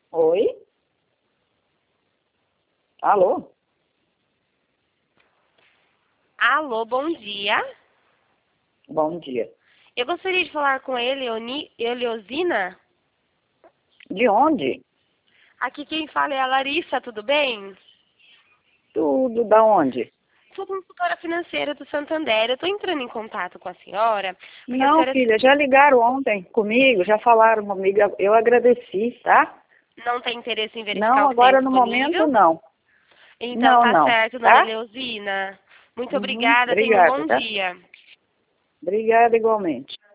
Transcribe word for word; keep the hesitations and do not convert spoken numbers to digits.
Oi? Alô? Alô, bom dia. Bom dia. Eu gostaria de falar com ele, Eleoni- Eleosina. De onde? Aqui quem fala é a Larissa, tudo bem? Tudo, da onde? Sou consultora financeira do Santander. Eu estou entrando em contato com a senhora. Porque a Não, senhora filha, já ligaram ontem comigo, já falaram comigo, eu agradeci, tá? não tem interesse em verificar Não, o que tem agora no momento disponível. não. Então Não, tá não, certo, dona tá? Eleosina. Muito Uhum, obrigada, tenha um obrigada, bom tá? dia. Obrigada igualmente.